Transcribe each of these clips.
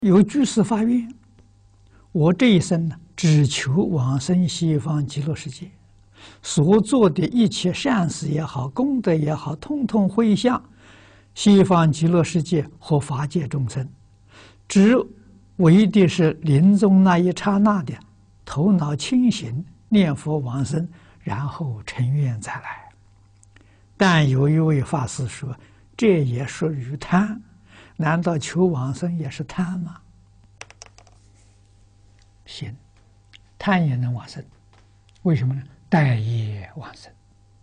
有居士发愿，我这一生呢，只求往生西方极乐世界，所做的一切善事也好，功德也好，通通回向西方极乐世界和法界众生，只为的是临终那一刹那的头脑清醒，念佛往生，然后成愿再来。但有一位法师说，这也属于贪，难道求往生也是贪吗？行，贪也能往生，为什么呢？待业往生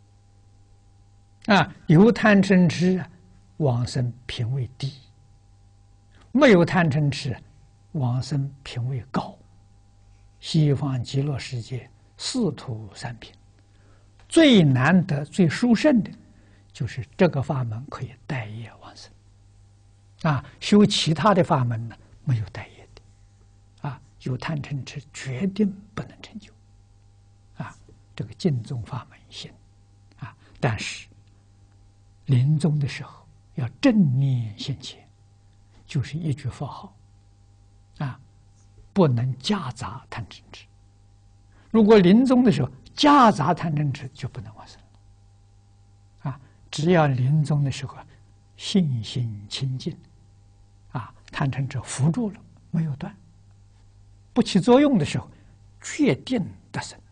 啊，有贪嗔痴，往生品位低；没有贪嗔痴，往生品位高。西方极乐世界四土三品，最难得、最殊胜的，就是这个法门可以待业往生。啊，修其他的法门呢，没有待业的，啊，有贪嗔痴，决定不能成就。啊，这个净宗法门行，啊，但是临终的时候要正念现前，就是一句佛号，啊，不能夹杂贪嗔痴。如果临终的时候夹杂贪嗔痴，就不能往生了。啊，只要临终的时候信心清净，啊，贪嗔痴扶住了，没有断，不起作用的时候，确定得生。